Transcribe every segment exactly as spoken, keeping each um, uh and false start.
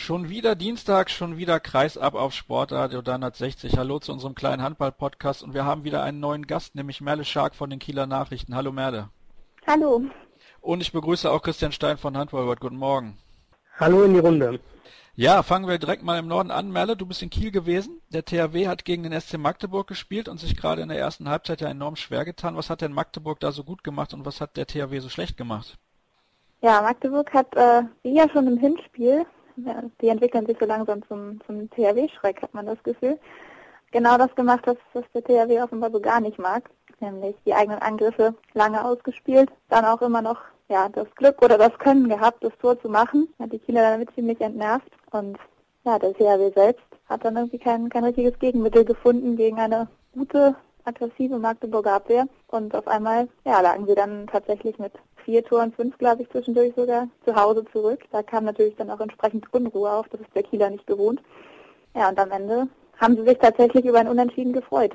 Schon wieder Dienstag, schon wieder Kreisab auf Sportradio dreihundertsechzig. Hallo zu unserem kleinen Handball-Podcast und wir haben wieder einen neuen Gast, nämlich Merle Schark von den Kieler Nachrichten. Hallo Merle. Hallo. Und ich begrüße auch Christian Stein von Handballworld. Guten Morgen. Hallo in die Runde. Ja, fangen wir direkt mal im Norden an. Merle, du bist in Kiel gewesen. Der T H W hat gegen den S C Magdeburg gespielt und sich gerade in der ersten Halbzeit ja enorm schwer getan. Was hat denn Magdeburg da so gut gemacht und was hat der T H W so schlecht gemacht? Ja, Magdeburg hat, äh, wie ja schon im Hinspiel, ja, die entwickeln sich so langsam zum, zum T H W-Schreck, hat man das Gefühl, genau das gemacht, was, was der T H W offenbar so gar nicht mag, nämlich die eigenen Angriffe lange ausgespielt, dann auch immer noch ja das Glück oder das Können gehabt, das Tor zu machen, hat die Kieler damit ziemlich entnervt und ja, der T H W selbst hat dann irgendwie kein, kein richtiges Gegenmittel gefunden gegen eine gute, aggressive Magdeburger Abwehr und auf einmal ja, lagen sie dann tatsächlich mit vier Toren, fünf glaube ich zwischendurch sogar, zu Hause zurück. Da kam natürlich dann auch entsprechend Unruhe auf, das ist der Kieler nicht gewohnt. Ja, und am Ende haben sie sich tatsächlich über ein Unentschieden gefreut.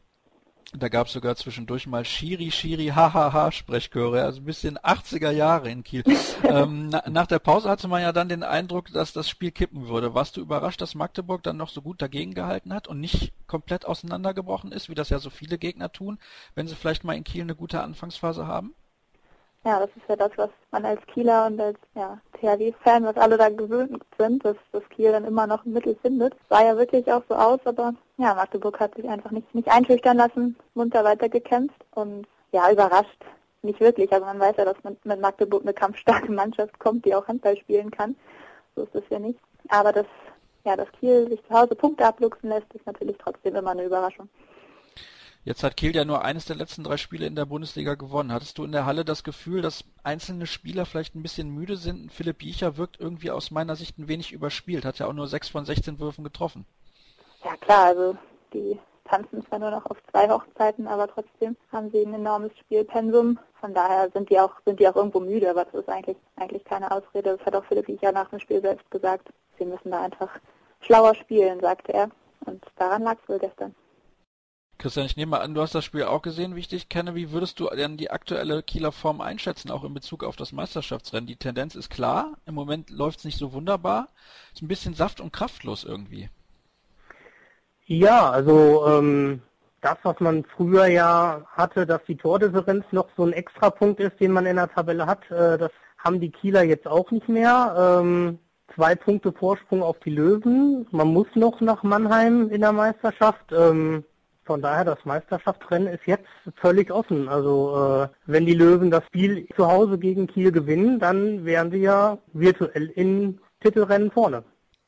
Da gab es sogar zwischendurch mal Schiri, Schiri, Hahaha Sprechchöre, also ein bisschen achtziger Jahre in Kiel. ähm, na, nach der Pause hatte man ja dann den Eindruck, dass das Spiel kippen würde. Warst du überrascht, dass Magdeburg dann noch so gut dagegen gehalten hat und nicht komplett auseinandergebrochen ist, wie das ja so viele Gegner tun, wenn sie vielleicht mal in Kiel eine gute Anfangsphase haben? Ja, das ist ja das, was man als Kieler und als ja, T H W-Fan, was alle da gewöhnt sind, dass das Kiel dann immer noch ein Mittel findet. Sah ja wirklich auch so aus, aber ja, Magdeburg hat sich einfach nicht, nicht einschüchtern lassen, munter weitergekämpft und ja, überrascht nicht wirklich. Also man weiß ja, dass mit, mit Magdeburg eine kampfstarke Mannschaft kommt, die auch Handball spielen kann. So ist es ja nicht. Aber dass, ja, dass Kiel sich zu Hause Punkte abluchsen lässt, ist natürlich trotzdem immer eine Überraschung. Jetzt hat Kiel ja nur eines der letzten drei Spiele in der Bundesliga gewonnen. Hattest du in der Halle das Gefühl, dass einzelne Spieler vielleicht ein bisschen müde sind? Philipp Jiecher wirkt irgendwie aus meiner Sicht ein wenig überspielt, hat ja auch nur sechs von sechzehn Würfen getroffen. Ja klar, also die tanzen zwar nur noch auf zwei Hochzeiten, aber trotzdem haben sie ein enormes Spielpensum. Von daher sind die auch sind die auch irgendwo müde, aber das ist eigentlich eigentlich keine Ausrede. Das hat auch Philipp Jiecher nach dem Spiel selbst gesagt. Sie müssen da einfach schlauer spielen, sagte er. Und daran lag es wohl gestern. Christian, ich nehme mal an, du hast das Spiel auch gesehen, wie ich dich kenne. Wie würdest du denn die aktuelle Kieler Form einschätzen, auch in Bezug auf das Meisterschaftsrennen? Die Tendenz ist klar, im Moment läuft es nicht so wunderbar. Ist ein bisschen saft- und kraftlos irgendwie. Ja, also ähm, das, was man früher ja hatte, dass die Tordifferenz noch so ein Extrapunkt ist, den man in der Tabelle hat, äh, das haben die Kieler jetzt auch nicht mehr. Ähm, zwei Punkte Vorsprung auf die Löwen. Man muss noch nach Mannheim in der Meisterschaft. Ähm, Von daher, das Meisterschaftsrennen ist jetzt völlig offen. Also äh, wenn die Löwen das Spiel zu Hause gegen Kiel gewinnen, dann wären sie ja virtuell in Titelrennen vorne.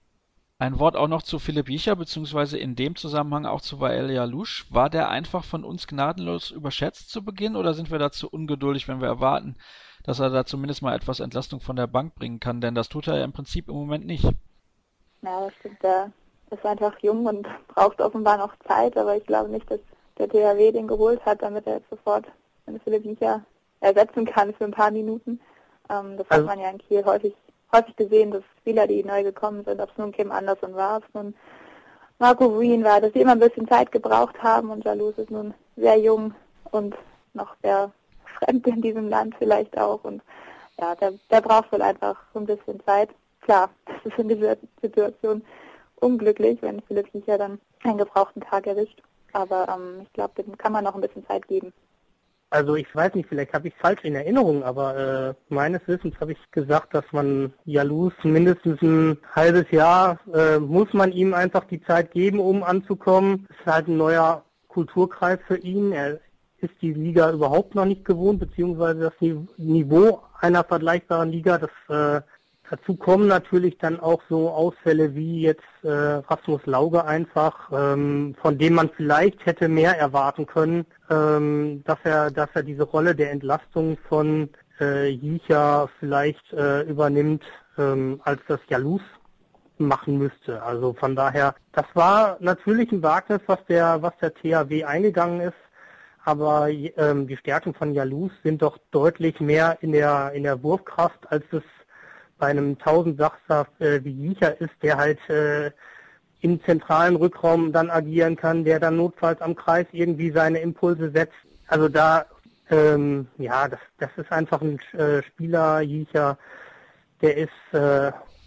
Ein Wort auch noch zu Philipp Jiecher, beziehungsweise in dem Zusammenhang auch zu Wael Jalousch. War der einfach von uns gnadenlos überschätzt zu Beginn oder sind wir dazu ungeduldig, wenn wir erwarten, dass er da zumindest mal etwas Entlastung von der Bank bringen kann? Denn das tut er ja im Prinzip im Moment nicht. Ja, das stimmt. Der ist einfach jung und braucht offenbar noch Zeit, aber ich glaube nicht, dass der T H W den geholt hat, damit er jetzt sofort einen Philipp Jiecher ersetzen kann für ein paar Minuten. Ähm, das also, hat man ja in Kiel häufig häufig gesehen, dass Spieler, die neu gekommen sind, ob es nun Kim Anderson war, ob es nun Marco Ruin war, dass sie immer ein bisschen Zeit gebraucht haben und Jalousch ist nun sehr jung und noch sehr fremd in diesem Land vielleicht auch und ja, der, der braucht wohl einfach so ein bisschen Zeit. Klar, das ist in dieser Situation unglücklich, wenn Philipp Jiecher dann einen gebrauchten Tag erwischt. Aber ähm, ich glaube, dem kann man noch ein bisschen Zeit geben. Also ich weiß nicht, vielleicht habe ich es falsch in Erinnerung, aber äh, meines Wissens habe ich gesagt, dass man Jalousch mindestens ein halbes Jahr, äh, muss man ihm einfach die Zeit geben, um anzukommen. Es ist halt ein neuer Kulturkreis für ihn. Er ist die Liga überhaupt noch nicht gewohnt, beziehungsweise das Niveau einer vergleichbaren Liga, das äh, dazu kommen natürlich dann auch so Ausfälle wie jetzt äh, Rasmus Lauge einfach, ähm, von dem man vielleicht hätte mehr erwarten können, ähm, dass er, dass er diese Rolle der Entlastung von äh, Jiecher vielleicht äh, übernimmt, ähm, als das Jalousch machen müsste. Also von daher, das war natürlich ein Wagnis, was der, was der T H W eingegangen ist. Aber ähm, die Stärken von Jalousch sind doch deutlich mehr in der in der Wurfkraft, als es bei einem Tausendsachser äh, wie Jiecher ist, der halt äh, im zentralen Rückraum dann agieren kann, der dann notfalls am Kreis irgendwie seine Impulse setzt. Also da, ähm, ja, das, das ist einfach ein äh, Spieler, Jiecher, der ist äh,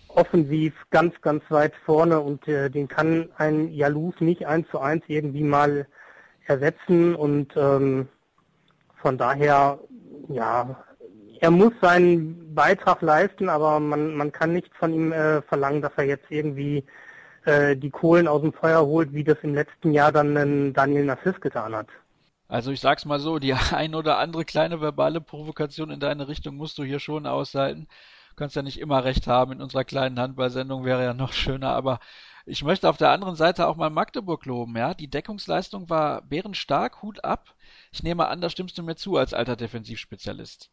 offensiv ganz, ganz weit vorne und äh, den kann ein Jalous nicht eins zu eins irgendwie mal ersetzen und ähm, von daher, ja, er muss seinen Beitrag leisten, aber man, man kann nicht von ihm äh, verlangen, dass er jetzt irgendwie äh, die Kohlen aus dem Feuer holt, wie das im letzten Jahr dann ein Daniel Nassis getan hat. Also ich sag's mal so, die ein oder andere kleine verbale Provokation in deine Richtung musst du hier schon aushalten. Du kannst ja nicht immer recht haben, in unserer kleinen Handballsendung wäre ja noch schöner, aber ich möchte auf der anderen Seite auch mal Magdeburg loben, ja. Die Deckungsleistung war bärenstark, Hut ab. Ich nehme an, da stimmst du mir zu als alter Defensivspezialist.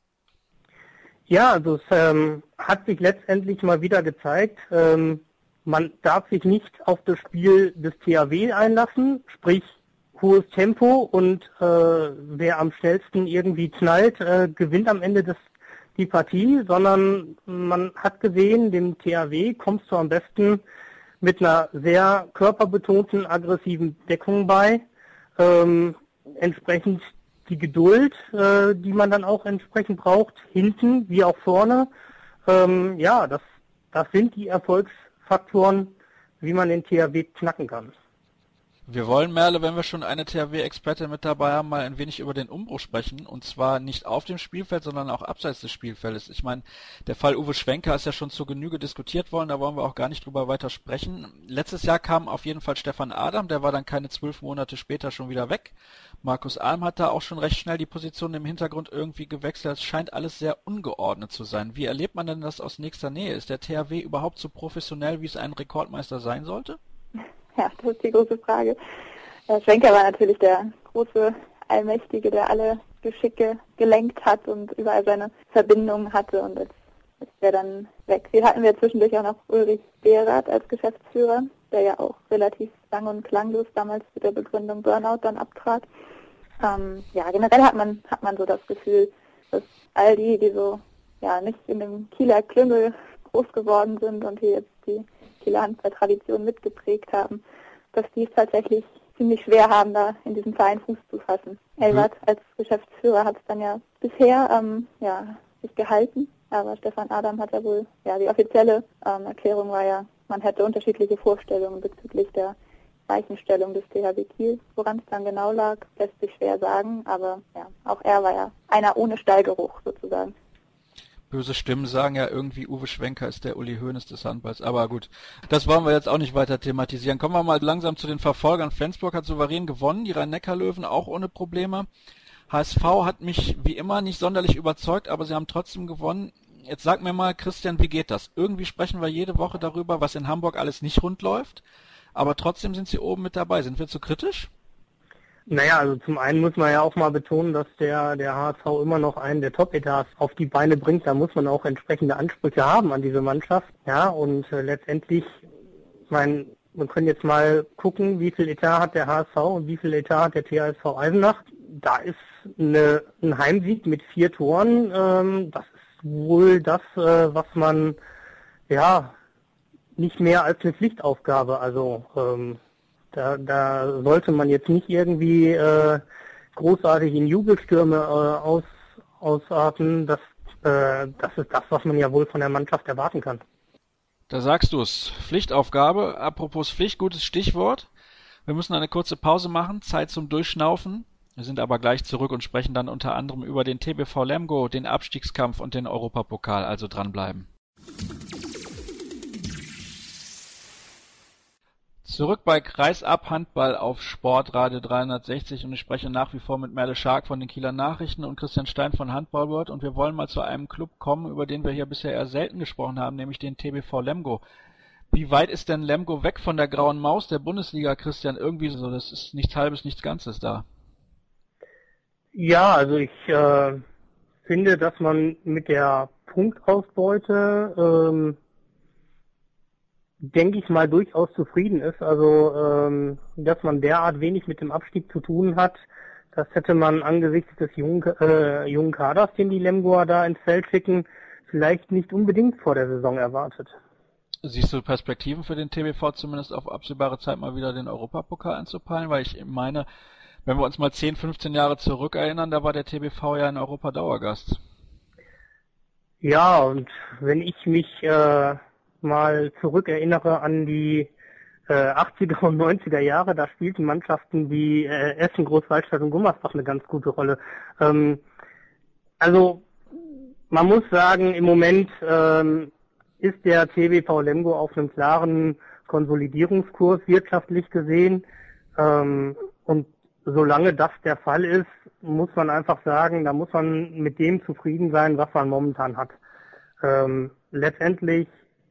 Ja, also es ähm, hat sich letztendlich mal wieder gezeigt, ähm, man darf sich nicht auf das Spiel des T H W einlassen, sprich hohes Tempo und äh, wer am schnellsten irgendwie knallt, äh, gewinnt am Ende des, die Partie, sondern man hat gesehen, dem T H W kommst du am besten mit einer sehr körperbetonten, aggressiven Deckung bei, ähm, entsprechend die Geduld, äh, die man dann auch entsprechend braucht, hinten wie auch vorne. Ähm, ja, das, das sind die Erfolgsfaktoren, wie man den T H W knacken kann. Wir wollen, Merle, wenn wir schon eine T H W-Experte mit dabei haben, mal ein wenig über den Umbruch sprechen. Und zwar nicht auf dem Spielfeld, sondern auch abseits des Spielfeldes. Ich meine, der Fall Uwe Schwenker ist ja schon zur Genüge diskutiert worden, da wollen wir auch gar nicht drüber weiter sprechen. Letztes Jahr kam auf jeden Fall Stefan Adam, der war dann keine zwölf Monate später schon wieder weg. Markus Alm hat da auch schon recht schnell die Position im Hintergrund irgendwie gewechselt. Es scheint alles sehr ungeordnet zu sein. Wie erlebt man denn das aus nächster Nähe? Ist der T H W überhaupt so professionell, wie es ein Rekordmeister sein sollte? Ja, das ist die große Frage. Herr Schwenker war natürlich der große Allmächtige, der alle Geschicke gelenkt hat und überall seine Verbindungen hatte und jetzt ist der dann weg. Hier hatten wir zwischendurch auch noch Ulrich Behrath als Geschäftsführer, der ja auch relativ lang und klanglos damals mit der Begründung Burnout dann abtrat. Ähm, ja, generell hat man hat man so das Gefühl, dass all die, die so ja nicht in dem Kieler Klüngel groß geworden sind und hier jetzt die Kieler Handball-Tradition mitgeprägt haben, dass die es tatsächlich ziemlich schwer haben, da in diesem Verein Fuß zu fassen. Mhm. Elbert als Geschäftsführer hat es dann ja bisher ähm, ja, sich gehalten, aber Stefan Adam hat ja wohl, ja die offizielle ähm, Erklärung war ja, man hätte unterschiedliche Vorstellungen bezüglich der Weichenstellung des T H W Kiel. Woran es dann genau lag, lässt sich schwer sagen, aber ja, auch er war ja einer ohne Stallgeruch sozusagen. Böse Stimmen sagen ja irgendwie, Uwe Schwenker ist der Uli Hoeneß des Handballs. Aber gut, das wollen wir jetzt auch nicht weiter thematisieren. Kommen wir mal langsam zu den Verfolgern. Flensburg hat souverän gewonnen, die Rhein-Neckar-Löwen auch ohne Probleme. H S V hat mich wie immer nicht sonderlich überzeugt, aber sie haben trotzdem gewonnen. Jetzt sag mir mal, Christian, wie geht das? Irgendwie sprechen wir jede Woche darüber, was in Hamburg alles nicht rund läuft, aber trotzdem sind sie oben mit dabei. Sind wir zu kritisch? Naja, also zum einen muss man ja auch mal betonen, dass der der H S V immer noch einen der Top-Etats auf die Beine bringt. Da muss man auch entsprechende Ansprüche haben an diese Mannschaft. Ja, und äh, letztendlich, ich meine, wir können jetzt mal gucken, wie viel Etat hat der H S V und wie viel Etat hat der T H S V Eisenach. Da ist eine, ein Heimsieg mit vier Toren. Ähm, das ist wohl das, äh, was man, ja, nicht mehr als eine Pflichtaufgabe, also ähm, Da, da sollte man jetzt nicht irgendwie äh, großartig in Jubelstürme äh, aus, ausarten. Das, äh, das ist das, was man ja wohl von der Mannschaft erwarten kann. Da sagst du es. Pflichtaufgabe. Apropos Pflicht, gutes Stichwort. Wir müssen eine kurze Pause machen. Zeit zum Durchschnaufen. Wir sind aber gleich zurück und sprechen dann unter anderem über den T B V Lemgo, den Abstiegskampf und den Europapokal. Also dranbleiben. Zurück bei Kreisab Handball auf Sportradio dreihundertsechzig und ich spreche nach wie vor mit Merle Schark von den Kieler Nachrichten und Christian Stein von Handballworld und wir wollen mal zu einem Club kommen, über den wir hier bisher eher selten gesprochen haben, nämlich den T B V Lemgo. Wie weit ist denn Lemgo weg von der grauen Maus der Bundesliga, Christian? Irgendwie so, das ist nichts Halbes, nichts Ganzes da. Ja, also ich äh, finde, dass man mit der Punktausbeute ähm, denke ich mal, durchaus zufrieden ist. Also, ähm, dass man derart wenig mit dem Abstieg zu tun hat, das hätte man angesichts des jungen, äh, jungen Kaders, den die Lemgoer da ins Feld schicken, vielleicht nicht unbedingt vor der Saison erwartet. Siehst du Perspektiven für den T B V zumindest auf absehbare Zeit mal wieder den Europapokal einzupeilen? Weil ich meine, wenn wir uns mal zehn, fünfzehn Jahre zurückerinnern, da war der T B V ja ein Europa-Dauergast. Ja, und wenn ich mich äh, mal zurückerinnere an die äh, achtziger und neunziger Jahre, da spielten Mannschaften wie äh, Essen, Großwaldstadt und Gummersbach eine ganz gute Rolle. Ähm, also man muss sagen, im Moment ähm, ist der T B V Lemgo auf einem klaren Konsolidierungskurs wirtschaftlich gesehen. Ähm, und solange das der Fall ist, muss man einfach sagen, da muss man mit dem zufrieden sein, was man momentan hat. Ähm, letztendlich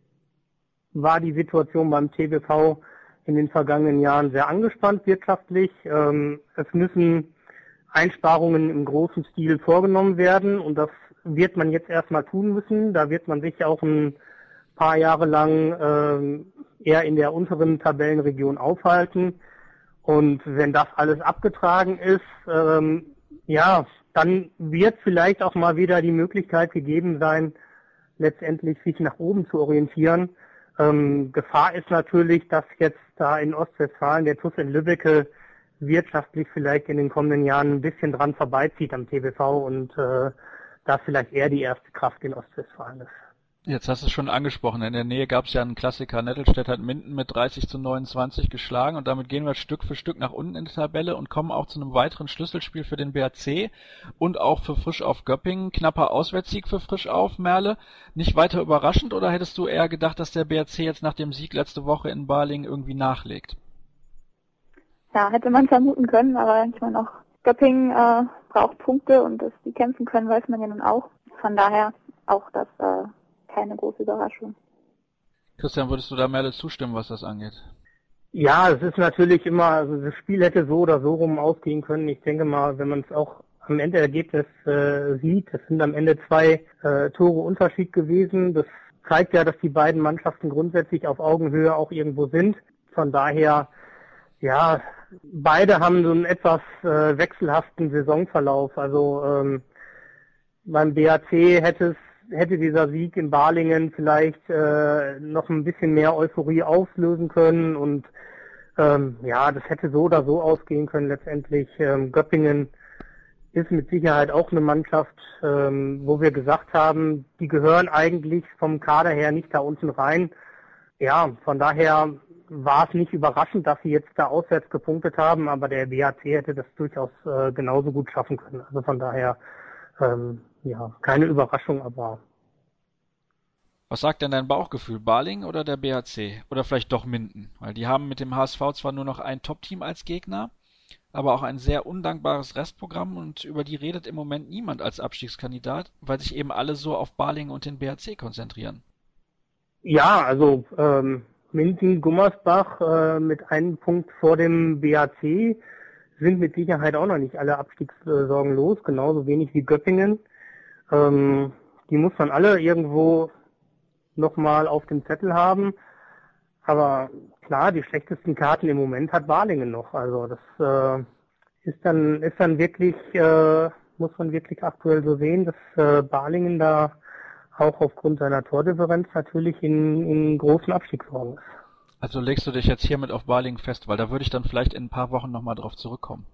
war die Situation beim T B V in den vergangenen Jahren sehr angespannt wirtschaftlich. Ähm, es müssen Einsparungen im großen Stil vorgenommen werden und das wird man jetzt erstmal tun müssen. Da wird man sich auch ein paar Jahre lang ähm, eher in der unteren Tabellenregion aufhalten. Und wenn das alles abgetragen ist, ähm, ja, dann wird vielleicht auch mal wieder die Möglichkeit gegeben sein, letztendlich sich nach oben zu orientieren. Ähm, Gefahr ist natürlich, dass jetzt da in Ostwestfalen der T U S in Lübbecke wirtschaftlich vielleicht in den kommenden Jahren ein bisschen dran vorbeizieht am T B V und äh, da vielleicht eher die erste Kraft in Ostwestfalen ist. Jetzt hast du es schon angesprochen, in der Nähe gab es ja einen Klassiker, Nettelstedt hat Minden mit dreißig zu neunundzwanzig geschlagen und damit gehen wir Stück für Stück nach unten in die Tabelle und kommen auch zu einem weiteren Schlüsselspiel für den B A C und auch für Frisch-Auf Göppingen. Knapper Auswärtssieg für Frisch-Auf, Merle. Nicht weiter überraschend oder hättest du eher gedacht, dass der B A C jetzt nach dem Sieg letzte Woche in Balingen irgendwie nachlegt? Ja, hätte man vermuten können, aber ich meine auch, Göppingen äh, braucht Punkte und dass die kämpfen können, weiß man ja nun auch. Von daher auch das äh, keine große Überraschung. Christian, würdest du da Merle zustimmen, was das angeht? Ja, es ist natürlich immer, also das Spiel hätte so oder so rum ausgehen können. Ich denke mal, wenn man es auch am Endergebnis äh, sieht, es sind am Ende zwei äh, Tore Unterschied gewesen. Das zeigt ja, dass die beiden Mannschaften grundsätzlich auf Augenhöhe auch irgendwo sind. Von daher, ja, beide haben so einen etwas äh, wechselhaften Saisonverlauf. Also ähm, beim B A C hätte es hätte dieser Sieg in Balingen vielleicht äh, noch ein bisschen mehr Euphorie auslösen können und ähm, ja, das hätte so oder so ausgehen können letztendlich. Ähm, Göppingen ist mit Sicherheit auch eine Mannschaft, ähm, wo wir gesagt haben, die gehören eigentlich vom Kader her nicht da unten rein. Ja, von daher war es nicht überraschend, dass sie jetzt da auswärts gepunktet haben, aber der B A C hätte das durchaus äh, genauso gut schaffen können. Also von daher ähm, ja, keine Überraschung, aber... Was sagt denn dein Bauchgefühl? Balingen oder der B A C? Oder vielleicht doch Minden? Weil die haben mit dem H S V zwar nur noch ein Top-Team als Gegner, aber auch ein sehr undankbares Restprogramm und über die redet im Moment niemand als Abstiegskandidat, weil sich eben alle so auf Balingen und den B A C konzentrieren. Ja, also ähm, Minden, Gummersbach äh, mit einem Punkt vor dem B A C sind mit Sicherheit auch noch nicht alle Abstiegssorgen los, genauso wenig wie Göppingen. Ähm, die muss man alle irgendwo nochmal auf dem Zettel haben. Aber klar, die schlechtesten Karten im Moment hat Balingen noch. Also das äh, ist dann ist dann wirklich, äh, muss man wirklich aktuell so sehen, dass äh, Balingen da auch aufgrund seiner Tordifferenz natürlich in, in großen Abstiegssorgen ist. Also legst du dich jetzt hiermit auf Balingen fest, weil da würde ich dann vielleicht in ein paar Wochen nochmal drauf zurückkommen.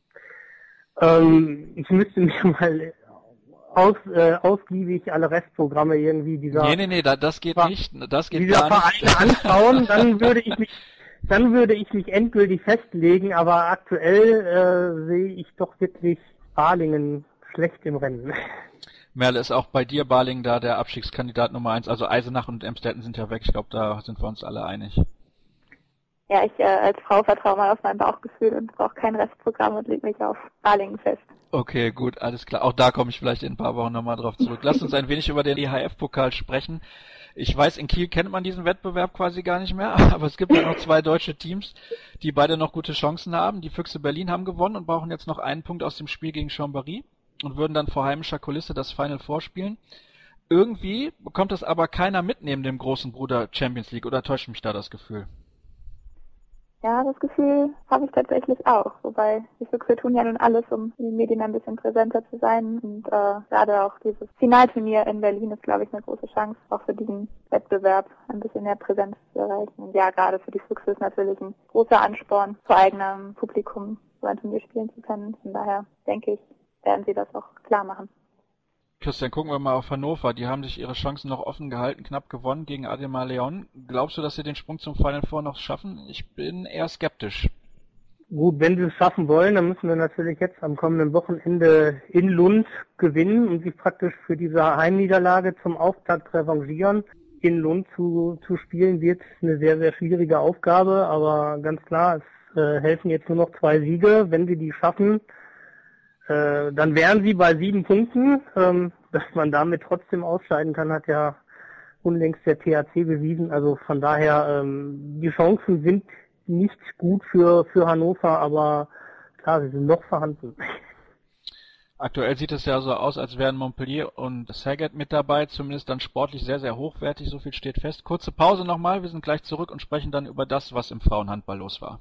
Ähm, ich müsste mir mal aus, äh, ausgiebig alle Restprogramme irgendwie dieser Nee, nee, nee, da, das geht nicht, das geht dieser gar nicht. Vereine anschauen, dann würde ich mich dann würde ich mich endgültig festlegen, aber aktuell äh, sehe ich doch wirklich Balingen schlecht im Rennen. Merle, ist auch bei dir Balingen da der Abstiegskandidat Nummer eins? Also Eisenach und Emstetten sind ja weg, ich glaube, da sind wir uns alle einig. Ja, ich äh, als Frau vertraue mal auf mein Bauchgefühl und brauche kein Restprogramm und lege mich auf Balingen fest. Okay, gut, alles klar. Auch da komme ich vielleicht in ein paar Wochen nochmal drauf zurück. Lass uns ein wenig über den E H F-Pokal sprechen. Ich weiß, in Kiel kennt man diesen Wettbewerb quasi gar nicht mehr, aber es gibt ja noch zwei deutsche Teams, die beide noch gute Chancen haben. Die Füchse Berlin haben gewonnen und brauchen jetzt noch einen Punkt aus dem Spiel gegen Chambéry und würden dann vor heimischer Kulisse das Final vorspielen. Irgendwie bekommt das aber keiner mit neben dem großen Bruder Champions League, oder täuscht mich da das Gefühl? Ja, das Gefühl habe ich tatsächlich auch. Wobei die Füchse tun ja nun alles, um in den Medien ein bisschen präsenter zu sein. Und äh, gerade auch dieses Finalturnier in Berlin ist, glaube ich, eine große Chance, auch für diesen Wettbewerb ein bisschen mehr Präsenz zu erreichen. Und ja, gerade für die Füchse ist natürlich ein großer Ansporn, vor eigenem Publikum so ein Turnier spielen zu können. Von daher denke ich, werden sie das auch klar machen. Christian, gucken wir mal auf Hannover. Die haben sich ihre Chancen noch offen gehalten, knapp gewonnen gegen Ademar Leon. Glaubst du, dass sie den Sprung zum Final Four noch schaffen? Ich bin eher skeptisch. Gut, wenn sie es schaffen wollen, dann müssen wir natürlich jetzt am kommenden Wochenende in Lund gewinnen und sich praktisch für diese Heimniederlage zum Auftakt revanchieren. In Lund zu, zu spielen wird eine sehr, sehr schwierige Aufgabe, aber ganz klar, es äh, helfen jetzt nur noch zwei Siege. Wenn sie die schaffen, äh, dann wären sie bei sieben Punkten. Ähm, dass man damit trotzdem ausscheiden kann, hat ja unlängst der T H C bewiesen. Also von daher, ähm, die Chancen sind nicht gut für, für Hannover, aber klar, sie sind noch vorhanden. Aktuell sieht es ja so aus, als wären Montpellier und Saget mit dabei, zumindest dann sportlich sehr, sehr hochwertig, so viel steht fest. Kurze Pause nochmal, wir sind gleich zurück und sprechen dann über das, was im Frauenhandball los war.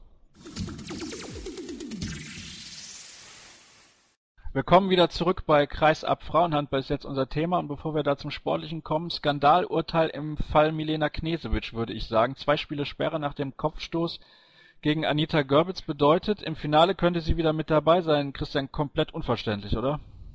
Wir kommen wieder zurück bei Kreisab Frauenhandball, ist jetzt unser Thema, und bevor wir da zum Sportlichen kommen, Skandalurteil im Fall Milena Knežević, würde ich sagen. Zwei Spiele Sperre nach dem Kopfstoß gegen Anita Görbitz bedeutet, im Finale könnte sie wieder mit dabei sein. Christian, komplett unverständlich, oder?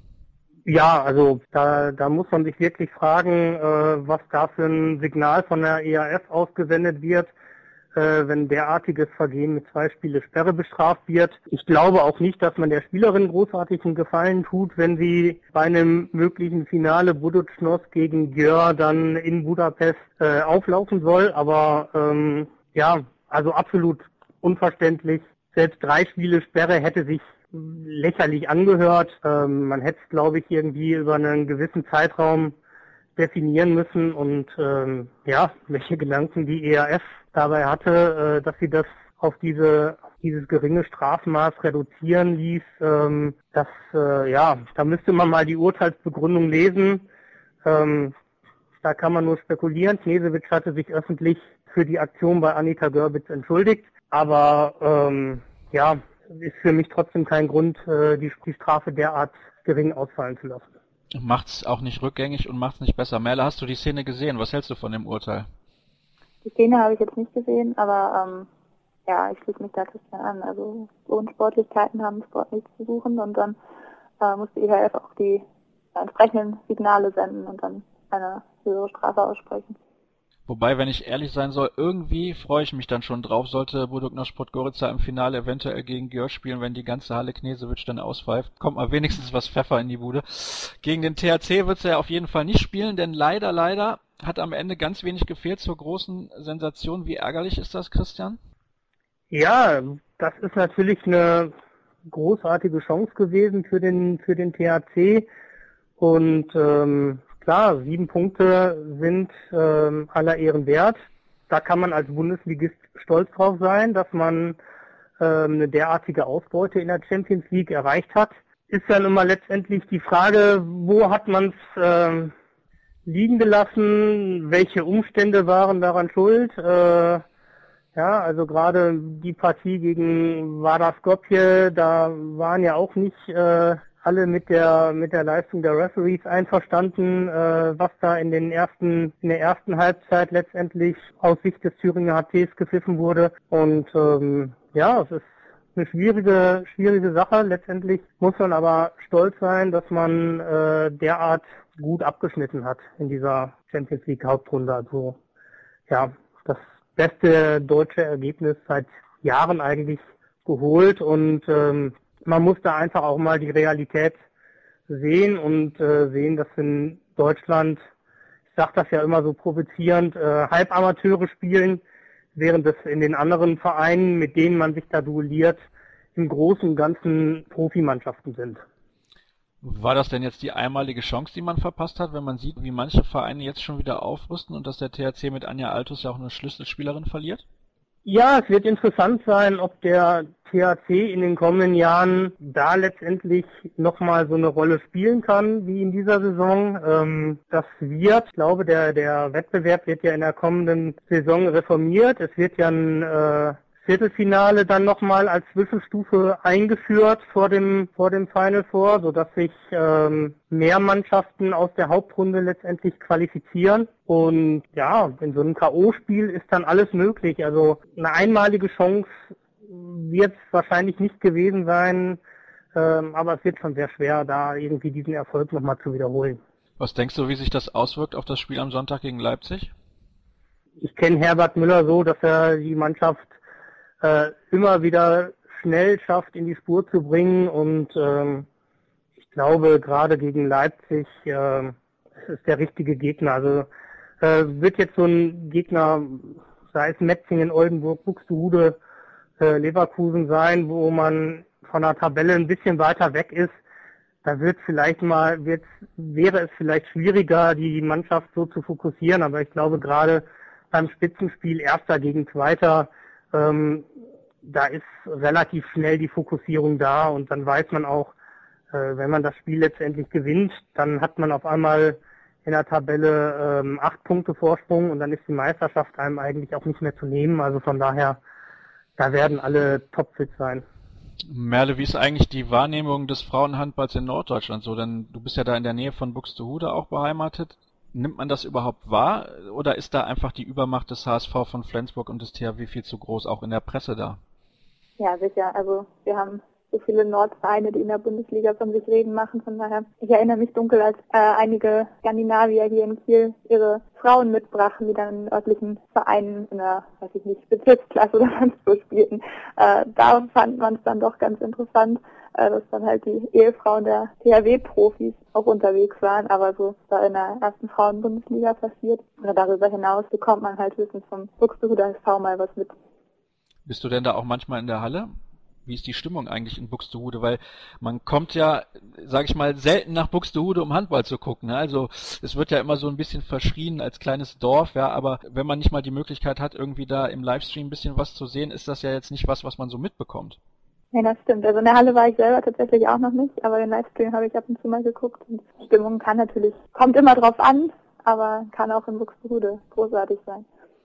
Ja, also da, da muss man sich wirklich fragen, äh, was da für ein Signal von der E A F ausgesendet wird, äh, wenn derartiges Vergehen mit zwei Spiele Sperre bestraft wird. Ich glaube auch nicht, dass man der Spielerin großartigen Gefallen tut, wenn sie bei einem möglichen Finale Budućnost gegen Győr dann in Budapest äh, auflaufen soll. Aber ähm, ja, also absolut unverständlich. Selbst drei Spiele Sperre hätte sich lächerlich angehört. Ähm, man hätte es, glaube ich, irgendwie über einen gewissen Zeitraum definieren müssen. Und ähm, ja, welche Gedanken die E A F dabei hatte, äh, dass sie das auf diese dieses geringe Strafmaß reduzieren ließ, ähm, das äh, ja, da müsste man mal die Urteilsbegründung lesen. Ähm, da kann man nur spekulieren. Knežević hatte sich öffentlich für die Aktion bei Anita Görbitz entschuldigt. Aber ähm, ja, ist für mich trotzdem kein Grund, äh, die, die Strafe derart gering ausfallen zu lassen. Macht's auch nicht rückgängig und macht's nicht besser. Merle, hast du die Szene gesehen? Was hältst du von dem Urteil? Die Szene habe ich jetzt nicht gesehen, aber ähm, ja, ich schließe mich da Christian an. Also Unsportlichkeiten haben Sport nichts zu suchen, und dann äh, muss die E H F auch die ja, entsprechenden Signale senden und dann eine höhere Strafe aussprechen. Wobei, wenn ich ehrlich sein soll, irgendwie freue ich mich dann schon drauf, sollte Budućnost Podgorica im Finale eventuell gegen Győr spielen, wenn die ganze Halle Knežević dann auspfeift. Kommt mal wenigstens was Pfeffer in die Bude. Gegen den T H C wird sie ja auf jeden Fall nicht spielen, denn leider, leider hat am Ende ganz wenig gefehlt zur großen Sensation. Wie ärgerlich ist das, Christian? Ja, das ist natürlich eine großartige Chance gewesen für den für den T H C, und ähm, klar, sieben Punkte sind ähm, aller Ehren wert. Da kann man als Bundesligist stolz drauf sein, dass man ähm, eine derartige Ausbeute in der Champions League erreicht hat. Ist dann immer letztendlich die Frage, wo hat man es ähm, liegen gelassen, welche Umstände waren daran schuld. Äh, ja, also gerade die Partie gegen Vardar Skopje, da waren ja auch nicht äh, alle mit der mit der Leistung der Referees einverstanden, äh, was da in den ersten in der ersten Halbzeit letztendlich aus Sicht des Thüringer H Cs gepfiffen wurde. Und ähm, ja, es ist eine schwierige schwierige Sache. Letztendlich muss man aber stolz sein, dass man äh, derart gut abgeschnitten hat in dieser Champions League Hauptrunde. Also ja, das beste deutsche Ergebnis seit Jahren eigentlich geholt, und ähm, man muss da einfach auch mal die Realität sehen und äh, sehen, dass in Deutschland, ich sage das ja immer so provozierend, äh, Halbamateure spielen, während es in den anderen Vereinen, mit denen man sich da duelliert, im Großen und Ganzen Profimannschaften sind. War das denn jetzt die einmalige Chance, die man verpasst hat, wenn man sieht, wie manche Vereine jetzt schon wieder aufrüsten und dass der T H C mit Anja Altus ja auch eine Schlüsselspielerin verliert? Ja, es wird interessant sein, ob der T H C in den kommenden Jahren da letztendlich nochmal so eine Rolle spielen kann, wie in dieser Saison. Ähm, das wird, ich glaube, der, der Wettbewerb wird ja in der kommenden Saison reformiert. Es wird ja ein äh, Viertelfinale dann nochmal als Zwischenstufe eingeführt vor dem vor dem Final Four, sodass sich ähm, mehr Mannschaften aus der Hauptrunde letztendlich qualifizieren. Und ja, in so einem K O-Spiel ist dann alles möglich. Also eine einmalige Chance wird es wahrscheinlich nicht gewesen sein, ähm, aber es wird schon sehr schwer, da irgendwie diesen Erfolg nochmal zu wiederholen. Was denkst du, wie sich das auswirkt auf das Spiel am Sonntag gegen Leipzig? Ich kenne Herbert Müller so, dass er die Mannschaft äh, immer wieder schnell schafft, in die Spur zu bringen und ähm, ich glaube, gerade gegen Leipzig äh, ist der richtige Gegner. Also äh, wird jetzt so ein Gegner, sei es Metzingen, Oldenburg, Buxtehude, äh, Leverkusen sein, wo man von der Tabelle ein bisschen weiter weg ist. Da wird vielleicht mal, wird, wäre es vielleicht schwieriger, die Mannschaft so zu fokussieren, aber ich glaube gerade beim Spitzenspiel Erster gegen Zweiter, ähm, da ist relativ schnell die Fokussierung da und dann weiß man auch, äh, wenn man das Spiel letztendlich gewinnt, dann hat man auf einmal in der Tabelle ähm, acht Punkte Vorsprung und dann ist die Meisterschaft einem eigentlich auch nicht mehr zu nehmen. Also von daher, da werden alle topfit sein. Merle, wie ist eigentlich die Wahrnehmung des Frauenhandballs in Norddeutschland so? Denn du bist ja da in der Nähe von Buxtehude auch beheimatet. Nimmt man das überhaupt wahr oder ist da einfach die Übermacht des H S V von Flensburg und des T H W viel zu groß, auch in der Presse da? Ja, sicher. Also wir haben so viele Nordvereine, die in der Bundesliga von sich reden machen. Von daher, ich erinnere mich dunkel, als äh, einige Skandinavier hier in Kiel ihre Frauen mitbrachten, die dann in örtlichen Vereinen in der, weiß ich nicht, Bezirksklasse oder sonst wo spielten. Äh, da fand man es dann doch ganz interessant, äh, dass dann halt die Ehefrauen der T H W-Profis auch unterwegs waren. Aber so da in der ersten Frauen-Bundesliga passiert oder darüber hinaus bekommt man halt höchstens vom Buxtehuder S V mal was mit. Bist du denn da auch manchmal in der Halle? Wie ist die Stimmung eigentlich in Buxtehude? Weil man kommt ja, sage ich mal, selten nach Buxtehude, um Handball zu gucken. Ne? Also es wird ja immer so ein bisschen verschrien als kleines Dorf, ja, aber wenn man nicht mal die Möglichkeit hat, irgendwie da im Livestream ein bisschen was zu sehen, ist das ja jetzt nicht was, was man so mitbekommt. Ja, das stimmt. Also in der Halle war ich selber tatsächlich auch noch nicht, aber den Livestream habe ich ab und zu mal geguckt. Und die Stimmung kann natürlich, kommt immer drauf an, aber kann auch in Buxtehude großartig sein.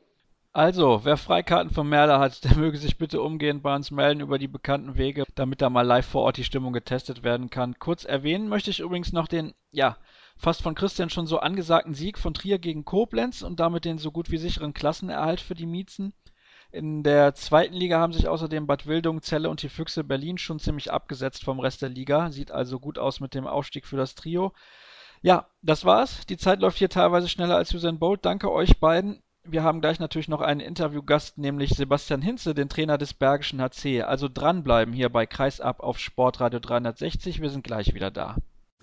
Also, wer Freikarten von Merle hat, der möge sich bitte umgehend bei uns melden über die bekannten Wege, damit da mal live vor Ort die Stimmung getestet werden kann. Kurz erwähnen möchte ich übrigens noch den, ja, fast von Christian schon so angesagten Sieg von Trier gegen Koblenz und damit den so gut wie sicheren Klassenerhalt für die Miezen. In der zweiten Liga haben sich außerdem Bad Wildung, Celle und die Füchse Berlin schon ziemlich abgesetzt vom Rest der Liga. Sieht also gut aus mit dem Aufstieg für das Trio. Ja, das war's. Die Zeit läuft hier teilweise schneller als Usain Bolt. Danke euch beiden. Wir haben gleich natürlich noch einen Interviewgast, nämlich Sebastian Hinze, den Trainer des Bergischen H C. Also dranbleiben hier bei Kreisab auf Sportradio dreihundertsechzig. Wir sind gleich wieder da.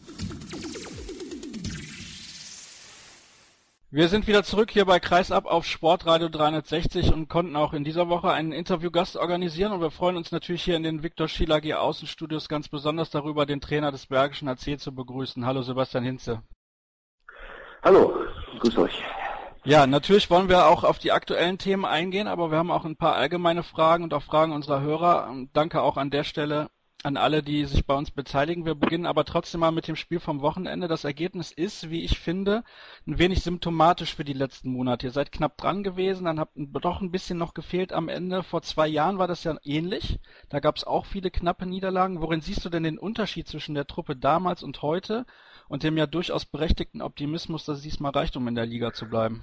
Wir sind wieder zurück hier bei Kreisab auf Sportradio dreihundertsechzig und konnten auch in dieser Woche einen Interviewgast organisieren. Und wir freuen uns natürlich hier in den Viktor Schiel G Außenstudios ganz besonders darüber, den Trainer des Bergischen H C zu begrüßen. Hallo Sebastian Hinze. Hallo, grüß euch. Ja, natürlich wollen wir auch auf die aktuellen Themen eingehen, aber wir haben auch ein paar allgemeine Fragen und auch Fragen unserer Hörer. Und danke auch an der Stelle an alle, die sich bei uns beteiligen. Wir beginnen aber trotzdem mal mit dem Spiel vom Wochenende. Das Ergebnis ist, wie ich finde, ein wenig symptomatisch für die letzten Monate. Ihr seid knapp dran gewesen, dann habt doch ein bisschen noch gefehlt am Ende. Vor zwei Jahren war das ja ähnlich. Da gab es auch viele knappe Niederlagen. Worin siehst du denn den Unterschied zwischen der Truppe damals und heute und dem ja durchaus berechtigten Optimismus, dass es diesmal reicht, um in der Liga zu bleiben?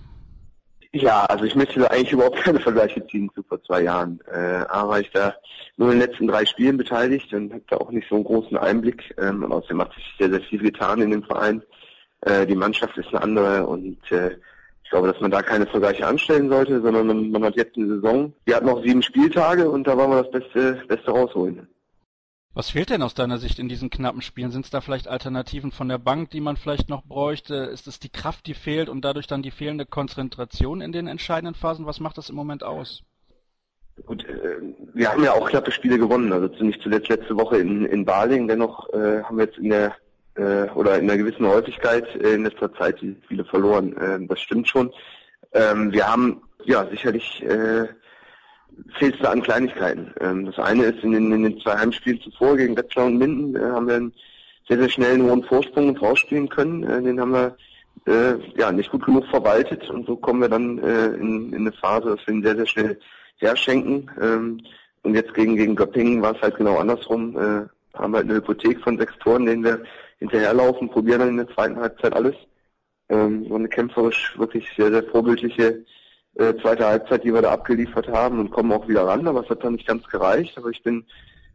Ja, also ich möchte da eigentlich überhaupt keine Vergleiche ziehen zu vor zwei Jahren. Äh, A, war ich da nur in den letzten drei Spielen beteiligt und habe da auch nicht so einen großen Einblick. Ähm, und außerdem hat sich sehr, sehr viel getan in dem Verein. Äh, die Mannschaft ist eine andere und äh, ich glaube, dass man da keine Vergleiche anstellen sollte, sondern man, man hat jetzt eine Saison. Die hat noch sieben Spieltage und da wollen wir das Beste, Beste rausholen. Was fehlt denn aus deiner Sicht in diesen knappen Spielen? Sind es da vielleicht Alternativen von der Bank, die man vielleicht noch bräuchte? Ist es die Kraft, die fehlt und dadurch dann die fehlende Konzentration in den entscheidenden Phasen? Was macht das im Moment aus? Gut, äh, wir haben ja auch knappe Spiele gewonnen, also nicht zuletzt letzte Woche in, in Balingen. Dennoch äh, haben wir jetzt in der äh, oder in einer gewissen Häufigkeit äh, in letzter Zeit die Spiele verloren. Äh, das stimmt schon. Ähm, wir haben ja sicherlich äh, fehlt es da an Kleinigkeiten. Ähm, das eine ist, in den, in den zwei Heimspielen zuvor gegen Wetzlar und Minden äh, haben wir einen sehr, sehr schnell einen hohen Vorsprung und rausspielen können. Äh, den haben wir äh, ja nicht gut genug verwaltet und so kommen wir dann äh, in, in eine Phase, dass wir ihn sehr, sehr schnell herschenken. Ähm, und jetzt gegen, gegen Göppingen war es halt genau andersrum. Äh, haben wir halt eine Hypothek von sechs Toren, denen wir hinterherlaufen, probieren dann in der zweiten Halbzeit alles. Ähm, so eine kämpferisch wirklich sehr, sehr vorbildliche Äh, zweite Halbzeit, die wir da abgeliefert haben und kommen auch wieder ran, aber es hat dann nicht ganz gereicht. Aber ich bin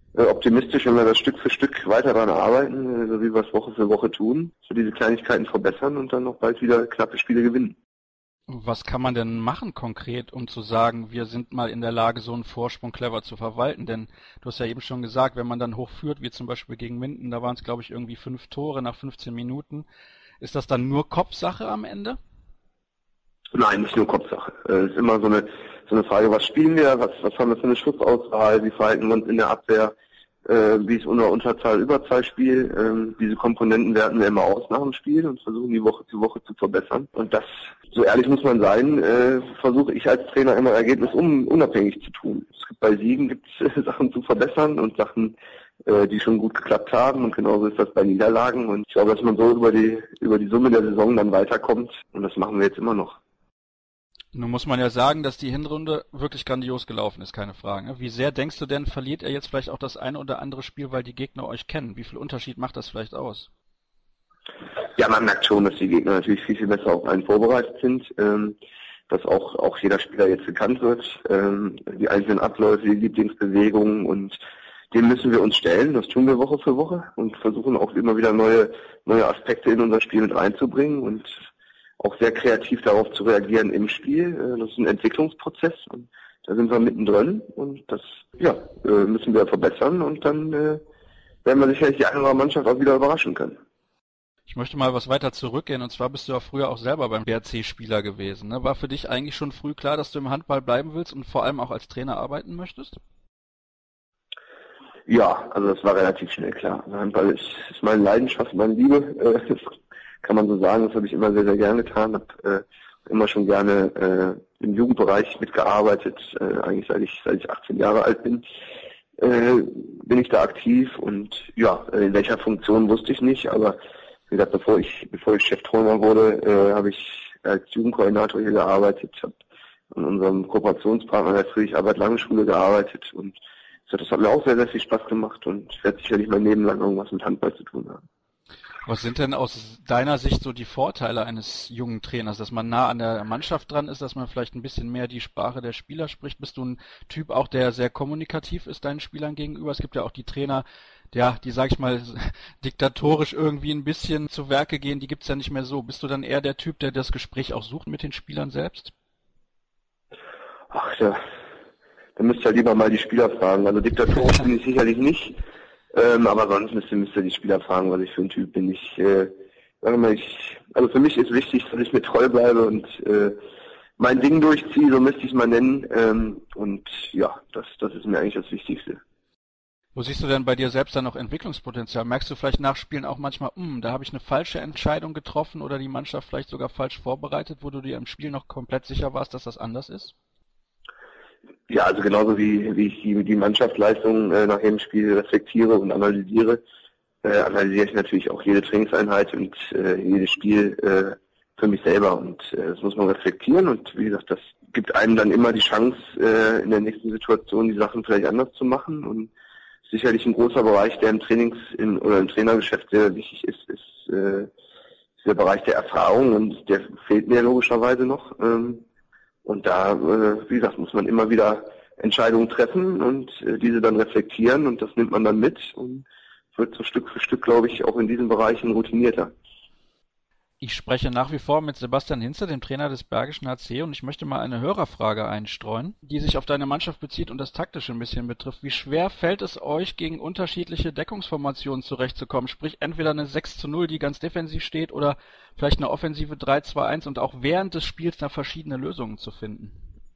äh, optimistisch, wenn wir das Stück für Stück weiter daran arbeiten, äh, so wie wir es Woche für Woche tun, so diese Kleinigkeiten verbessern und dann noch bald wieder knappe Spiele gewinnen. Was kann man denn machen konkret, um zu sagen, wir sind mal in der Lage, so einen Vorsprung clever zu verwalten? Denn du hast ja eben schon gesagt, wenn man dann hochführt, wie zum Beispiel gegen Minden, da waren es glaube ich irgendwie fünf Tore nach fünfzehn Minuten. Ist das dann nur Kopfsache am Ende? Nein, nicht nur Kopfsache. Es ist immer so eine so eine Frage, was spielen wir, was was haben wir für eine Schussauswahl, wie verhalten wir uns in der Abwehr, äh, wie ist unser Unterzahl-Überzahlspiel. Ähm, diese Komponenten werten wir immer aus nach dem Spiel und versuchen die Woche zu Woche zu verbessern. Und das, so ehrlich muss man sein, äh, versuche ich als Trainer immer ergebnisunabhängig zu tun. Es gibt bei Siegen gibt es Sachen zu verbessern und Sachen, äh, die schon gut geklappt haben, und genauso ist das bei Niederlagen. Und ich glaube, dass man so über die über die Summe der Saison dann weiterkommt, und das machen wir jetzt immer noch. Nun muss man ja sagen, dass die Hinrunde wirklich grandios gelaufen ist, keine Frage. Wie sehr denkst du denn, verliert er jetzt vielleicht auch das eine oder andere Spiel, weil die Gegner euch kennen? Wie viel Unterschied macht das vielleicht aus? Ja, man merkt schon, dass die Gegner natürlich viel, viel besser auf einen vorbereitet sind, ähm, dass auch auch jeder Spieler jetzt bekannt wird, ähm, die einzelnen Abläufe, die Lieblingsbewegungen, und dem müssen wir uns stellen. Das tun wir Woche für Woche und versuchen auch immer wieder neue neue Aspekte in unser Spiel mit reinzubringen und auch sehr kreativ darauf zu reagieren im Spiel. Das ist ein Entwicklungsprozess und da sind wir mittendrin, und das ja müssen wir verbessern, und dann äh, werden wir sicherlich die andere Mannschaft auch wieder überraschen können. Ich möchte mal was weiter zurückgehen, und zwar bist du ja früher auch selber beim B R C-Spieler gewesen. Ne? War für dich eigentlich schon früh klar, dass du im Handball bleiben willst und vor allem auch als Trainer arbeiten möchtest? Ja, also das war relativ schnell klar. Handball ist, ist meine Leidenschaft, meine Liebe. Äh, das kann man so sagen. Das habe ich immer sehr, sehr gerne getan. Habe äh, immer schon gerne äh, im Jugendbereich mitgearbeitet. Äh, eigentlich seit ich seit ich achtzehn Jahre alt bin, äh, bin ich da aktiv. Und ja, in welcher Funktion wusste ich nicht. Aber wie gesagt, bevor ich bevor ich Cheftrainer wurde, äh, habe ich als Jugendkoordinator hier gearbeitet. Ich habe an unserem Kooperationspartner der Friedrich-Albert-Lange-Schule gearbeitet, und das hat mir auch sehr, sehr viel Spaß gemacht, und ich werde sicherlich mein Leben lang irgendwas mit Handball zu tun haben. Was sind denn aus deiner Sicht so die Vorteile eines jungen Trainers, dass man nah an der Mannschaft dran ist, dass man vielleicht ein bisschen mehr die Sprache der Spieler spricht? Bist du ein Typ auch, der sehr kommunikativ ist deinen Spielern gegenüber? Es gibt ja auch die Trainer, ja, die, sag ich mal, diktatorisch irgendwie ein bisschen zu Werke gehen, die gibt's ja nicht mehr so. Bist du dann eher der Typ, der das Gespräch auch sucht mit den Spielern selbst? Ach ja, dann müsst ihr lieber mal die Spieler fragen. Also diktatorisch bin ich sicherlich nicht. Ähm, aber sonst müsst ihr, müsst ihr die Spieler fragen, was ich für ein Typ bin. Ich, äh, sag mal, ich, also für mich ist wichtig, dass ich mir treu bleibe und äh, mein Ding durchziehe, so müsste ich es mal nennen. Ähm, und ja, das, das ist mir eigentlich das Wichtigste. Wo siehst du denn bei dir selbst dann noch Entwicklungspotenzial? Merkst du vielleicht nach Spielen auch manchmal, hm, da habe ich eine falsche Entscheidung getroffen oder die Mannschaft vielleicht sogar falsch vorbereitet, wo du dir im Spiel noch komplett sicher warst, dass das anders ist? Ja, also genauso wie, wie ich die, die Mannschaftsleistung äh, nach jedem Spiel reflektiere und analysiere, äh, analysiere ich natürlich auch jede Trainingseinheit und äh, jedes Spiel äh, für mich selber, und äh, das muss man reflektieren, und wie gesagt, das gibt einem dann immer die Chance, äh, in der nächsten Situation die Sachen vielleicht anders zu machen, und sicherlich ein großer Bereich, der im Trainings- in, oder im Trainergeschäft sehr wichtig ist, ist, äh, ist der Bereich der Erfahrung, und der fehlt mir logischerweise noch. Ähm, Und da, wie gesagt, muss man immer wieder Entscheidungen treffen und diese dann reflektieren, und das nimmt man dann mit und wird so Stück für Stück, glaube ich, auch in diesen Bereichen routinierter. Ich spreche nach wie vor mit Sebastian Hinze, dem Trainer des Bergischen H C, und ich möchte mal eine Hörerfrage einstreuen, die sich auf deine Mannschaft bezieht und das Taktische ein bisschen betrifft. Wie schwer fällt es euch, gegen unterschiedliche Deckungsformationen zurechtzukommen? Sprich, entweder eine sechs zu null, die ganz defensiv steht, oder vielleicht eine offensive drei zwei eins und auch während des Spiels da verschiedene Lösungen zu finden?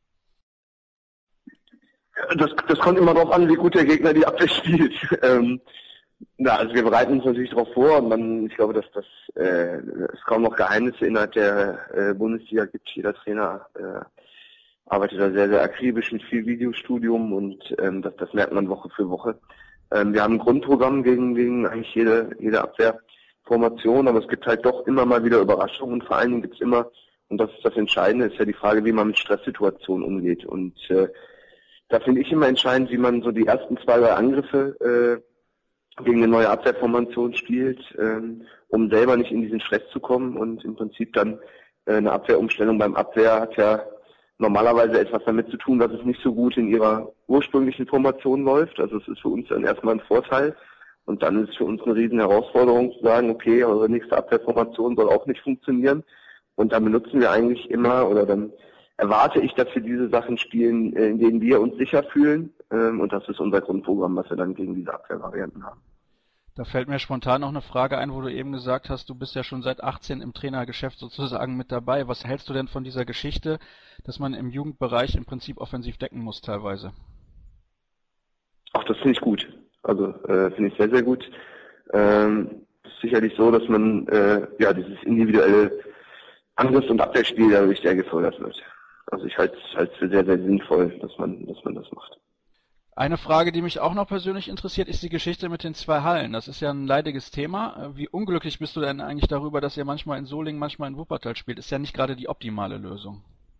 Das, das kommt immer darauf an, wie gut der Gegner die Abwehr spielt. Ähm, na, also wir bereiten uns natürlich darauf vor, und man, ich glaube, dass das äh, es kaum noch Geheimnisse innerhalb der äh, Bundesliga gibt. Jeder Trainer äh, arbeitet da sehr, sehr akribisch mit viel Videostudium, und ähm, das, das merkt man Woche für Woche. Ähm, wir haben ein Grundprogramm gegen, gegen eigentlich jede, jede Abwehrformation, aber es gibt halt doch immer mal wieder Überraschungen, und vor allen Dingen gibt es immer, und das ist das Entscheidende, ist ja die Frage, wie man mit Stresssituationen umgeht. Und äh, da finde ich immer entscheidend, wie man so die ersten zwei, drei Angriffe äh, gegen eine neue Abwehrformation spielt, ähm, um selber nicht in diesen Stress zu kommen, und im Prinzip dann äh, eine Abwehrumstellung beim Abwehr hat ja normalerweise etwas damit zu tun, dass es nicht so gut in ihrer ursprünglichen Formation läuft. Also es ist für uns dann erstmal ein Vorteil. Und dann ist es für uns eine riesen Herausforderung zu sagen, okay, eure nächste Abwehrformation soll auch nicht funktionieren. Und dann benutzen wir eigentlich immer, oder dann erwarte ich, dass wir diese Sachen spielen, in denen wir uns sicher fühlen. Und das ist unser Grundprogramm, was wir dann gegen diese Abwehrvarianten haben. Da fällt mir spontan noch eine Frage ein, wo du eben gesagt hast, du bist ja schon seit achtzehn im Trainergeschäft sozusagen mit dabei. Was hältst du denn von dieser Geschichte, dass man im Jugendbereich im Prinzip offensiv decken muss teilweise? Ach, das finde ich gut. Also äh, finde ich sehr, sehr gut. Ähm, ist sicherlich so, dass man äh, ja dieses individuelle Angriffs- und Abwehrspiel dadurch sehr gefördert wird. Also ich halte es halt für sehr, sehr sinnvoll, dass man, dass man das macht. Eine Frage, die mich auch noch persönlich interessiert, ist die Geschichte mit den zwei Hallen. Das ist ja ein leidiges Thema. Wie unglücklich bist du denn eigentlich darüber, dass ihr manchmal in Solingen, manchmal in Wuppertal spielt? Ist ja nicht gerade die optimale Lösung.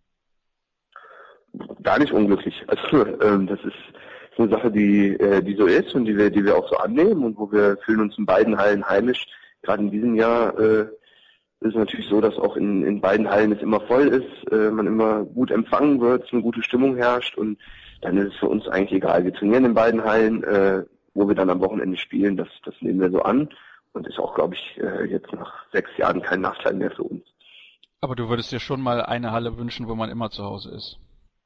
Gar nicht unglücklich. Also ähm, das ist eine Sache, die äh, die so ist und die wir, die wir auch so annehmen und wo wir fühlen uns in beiden Hallen heimisch. Gerade in diesem Jahr äh, ist es natürlich so, dass auch in, in beiden Hallen es immer voll ist, äh, man immer gut empfangen wird, eine gute Stimmung herrscht und dann ist es für uns eigentlich egal. Wir trainieren in beiden Hallen, äh, wo wir dann am Wochenende spielen, das, das nehmen wir so an und ist auch, glaube ich, äh, jetzt nach sechs Jahren kein Nachteil mehr für uns. Aber du würdest dir schon mal eine Halle wünschen, wo man immer zu Hause ist?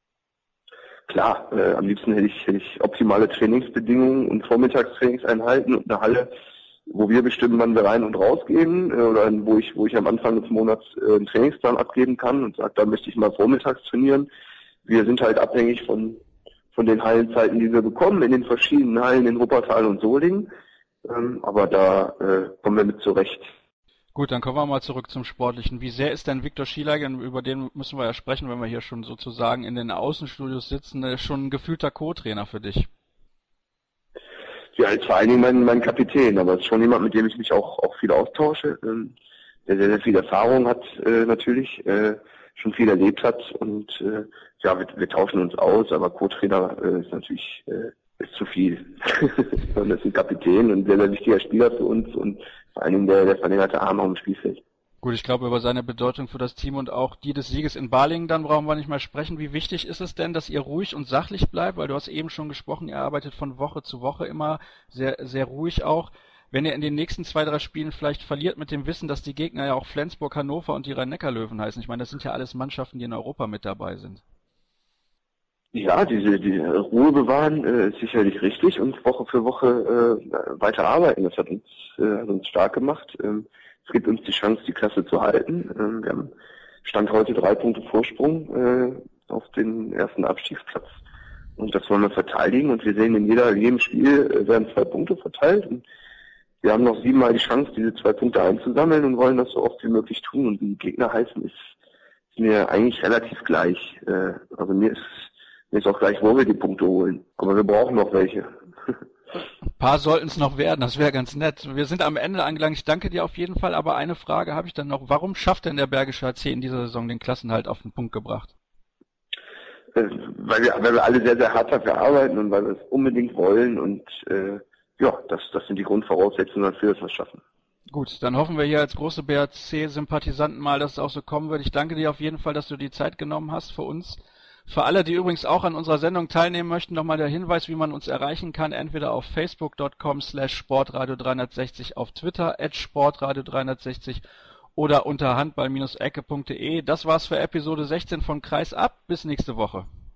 Klar, äh, am liebsten hätte ich, hätte ich optimale Trainingsbedingungen und Vormittagstrainingseinheiten und eine Halle, wo wir bestimmen, wann wir rein und rausgehen, äh, oder wo ich, wo ich am Anfang des Monats äh, einen Trainingsplan abgeben kann und sage, da möchte ich mal vormittags trainieren. Wir sind halt abhängig von von den Hallenzeiten, die wir bekommen, in den verschiedenen Hallen in Wuppertal und Solingen, ähm, aber da äh, kommen wir mit zurecht. Gut, dann kommen wir mal zurück zum Sportlichen. Wie sehr ist denn Viktor Schielager, über den müssen wir ja sprechen, wenn wir hier schon sozusagen in den Außenstudios sitzen, schon ein gefühlter Co-Trainer für dich? Ja, ist vor allen Dingen mein, mein Kapitän, aber es ist schon jemand, mit dem ich mich auch, auch viel austausche, ähm, der sehr, sehr viel Erfahrung hat äh, natürlich, äh, schon viel erlebt hat und äh, ja, wir, wir tauschen uns aus, aber Co-Trainer äh, ist natürlich äh, ist zu viel. Und das ist ein Kapitän und ein sehr, sehr wichtiger Spieler für uns und vor allen Dingen der, der verlängerte Arm auf dem Spielfeld. Gut, ich glaube, über seine Bedeutung für das Team und auch die des Sieges in Balingen, dann brauchen wir nicht mal sprechen. Wie wichtig ist es denn, dass ihr ruhig und sachlich bleibt? Weil du hast eben schon gesprochen, ihr arbeitet von Woche zu Woche immer sehr, sehr ruhig auch. Wenn ihr in den nächsten zwei, drei Spielen vielleicht verliert mit dem Wissen, dass die Gegner ja auch Flensburg, Hannover und die Rhein-Neckar-Löwen heißen. Ich meine, das sind ja alles Mannschaften, die in Europa mit dabei sind. Ja, diese, diese Ruhe bewahren äh, ist sicherlich richtig und Woche für Woche äh, weiter arbeiten. Das hat uns, äh, hat uns stark gemacht. Ähm, es gibt uns die Chance, die Klasse zu halten. Ähm, wir haben Stand heute drei Punkte Vorsprung äh, auf den ersten Abstiegsplatz. Und das wollen wir verteidigen. Und wir sehen, in jeder, in jedem Spiel äh, werden zwei Punkte verteilt. Und wir haben noch siebenmal die Chance, diese zwei Punkte einzusammeln und wollen das so oft wie möglich tun. Und wie Gegner heißen, ist, ist mir eigentlich relativ gleich. Äh, also mir ist Mir ist auch gleich, wo wir die Punkte holen. Aber wir brauchen noch welche. Ein paar sollten es noch werden, das wäre ganz nett. Wir sind am Ende angelangt. Ich danke dir auf jeden Fall, aber eine Frage habe ich dann noch. Warum schafft denn der Bergische H C in dieser Saison den Klassenhalt auf den Punkt gebracht? Äh, weil wir, weil wir alle sehr, sehr hart dafür arbeiten und weil wir es unbedingt wollen. Und äh, ja, das, das sind die Grundvoraussetzungen dafür, dass wir es schaffen. Gut, dann hoffen wir hier als große B H C-Sympathisanten mal, dass es auch so kommen wird. Ich danke dir auf jeden Fall, dass du die Zeit genommen hast für uns. Für alle, die übrigens auch an unserer Sendung teilnehmen möchten, nochmal der Hinweis, wie man uns erreichen kann, entweder auf facebook punkt com slash sportradio dreihundertsechzig, auf Twitter at sportradio dreihundertsechzig oder unter handball Bindestrich ecke punkt de. Das war's für Episode sechzehn von Kreis ab. Bis nächste Woche.